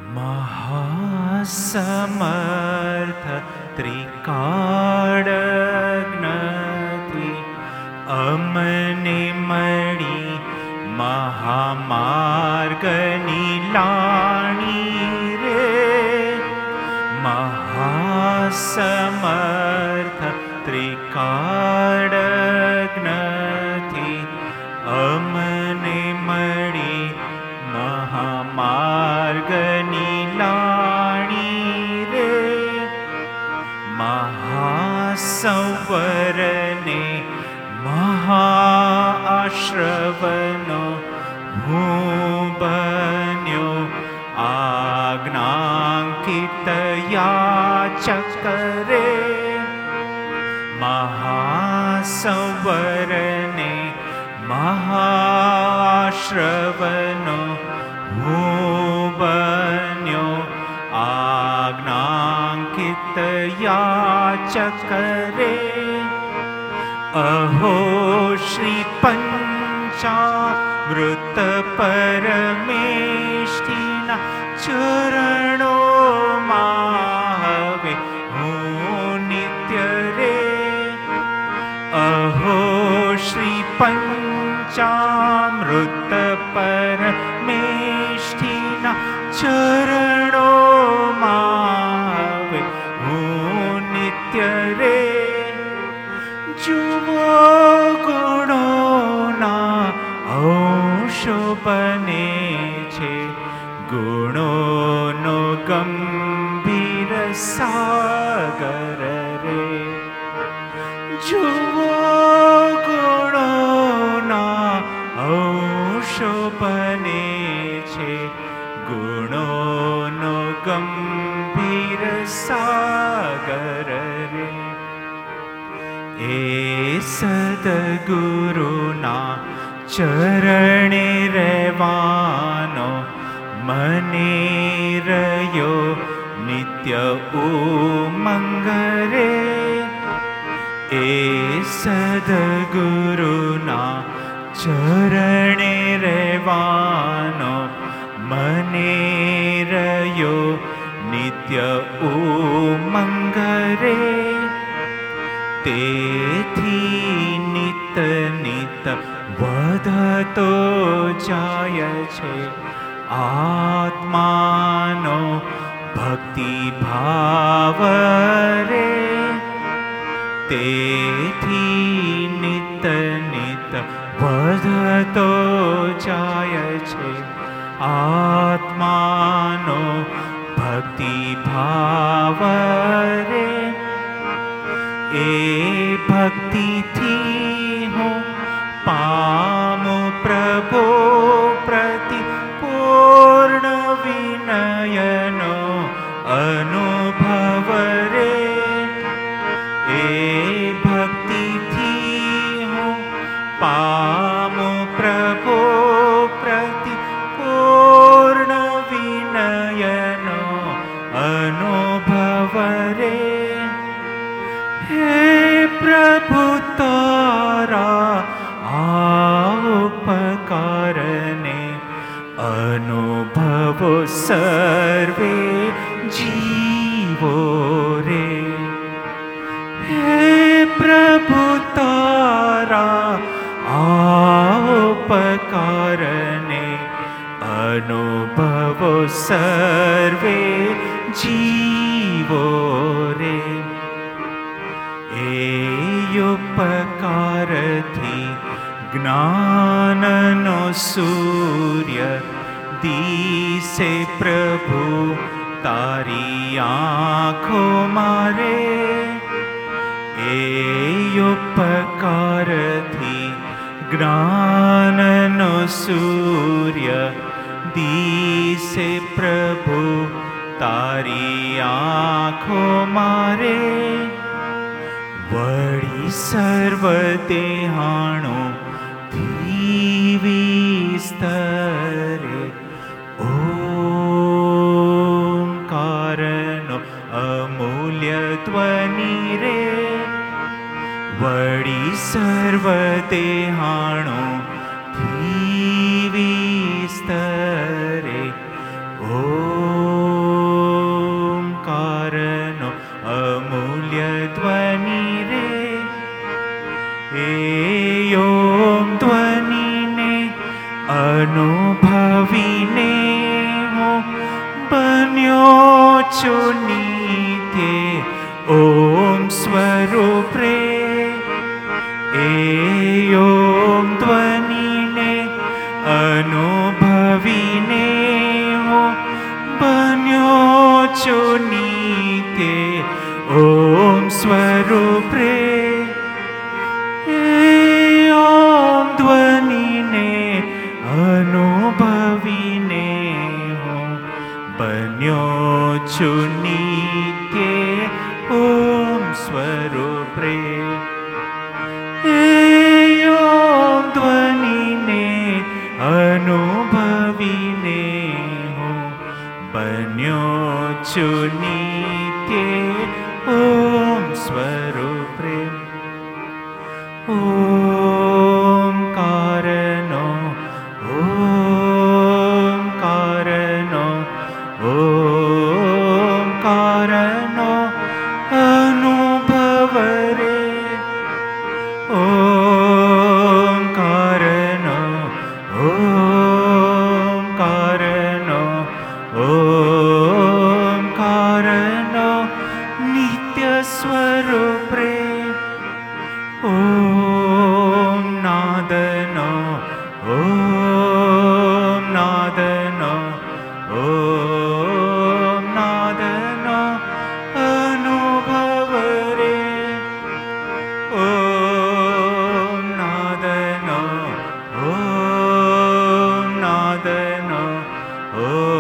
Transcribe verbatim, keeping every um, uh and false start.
મહાસમર્થ ત્રિકાળજ્ઞથી અમને મળી મહામાર્ગની લાણી રે. મહાસમર્થ ત્રિકાળજ્ઞથી અમને મળી મહામાર્ગની લાણી રે. મહાસંવરને મહાઆશ્રવનો હું બન્યો આજ્ઞાંકિત યાચક રે. મહાસંવરને મહાશ્રવનો હું બન્યો આજ્ઞાંકિત યાચક રે. અહો શ્રી પંચામૃત પરમેષ્ઠીના ચરણોમાં હવે હું નિત્ય રે. અહો શ્રી પંચામૃત પરમેષ્ઠીના ચરણોમાં હવે હું નિત્ય રે. જુઓ ગુણોના અંશો બને છે ગુણોનો ગંભીર સાગર રે. જુઓ ગુણોના અંશો બને છે ગુણોનો ગંભીર સાગર રે. એ સદગુરુના ચરણે રહેવાનો મને રહ્યો નિત્ય ઉમંગ રે. એ સદગુરુના ચરણે રહેવાનો મને રહ્યો નિત્ય ઉમંગ રે. તેથી નિત નિત વધતો જાય છે આત્માનો ભક્તિ ભાવ રે. તેથી નિત નિત વધતો જાય છે આત્માનો ભક્તિ ભાવ રે. એ ભક્તિથી હું પામું પ્રભુ પ્રતિ પૂર્ણ વિનયનો અનુભવ રે. એ ભક્તિથી હું પામું પ્રભુ પ્રતિ પૂર્ણ વિનયનો અનુભવ રે. હે પ્રભુ તારા આ ઉપકારને અનુભવો સર્વે જીવો રે. હે પ્રભુ તારા આ ઉપકારને અનુભવો સર્વે જીવો રે. એ ઉપકારથી જ્ઞાનનો સૂર્ય દિશે પ્રભુ તારી આંખો મારે. એ ઉપકારથી જ્ઞાનનો સૂર્ય દિશે પ્રભુ તારી આંખો મારે. વળી સર્વ દેહાણું વિસ્તરે ઓમકારનો અમૂલ્ય ધ્વનિ રે. વળી સર્વ દેહાણું વિસ્તરે ઓ छु नित्ये ॐ स्वरूप रे ए ॐ ध्वनिने अनुभविने हो बन्यो छु नित्ये ॐ स्वरूप रे ए ॐ ध्वनिने अनुभविने हो बन्यो छु नित्ये ॐ स्वरूप रे ए ॐ ध्वनिने अनुभविने हो बन्यो छु नित्ये ॐ स्वरूप रे ॐ कारणो ॐ कारणो ॐ कारणो अनुभव रे ॐ कारणो ॐ कारणो ॐ कारणो नित्य स्वरूप रे ॐ नादनो ॐ नादनो ॐ नादनो अनुभव रे ॐ नादनो ॐ नादनो ॐ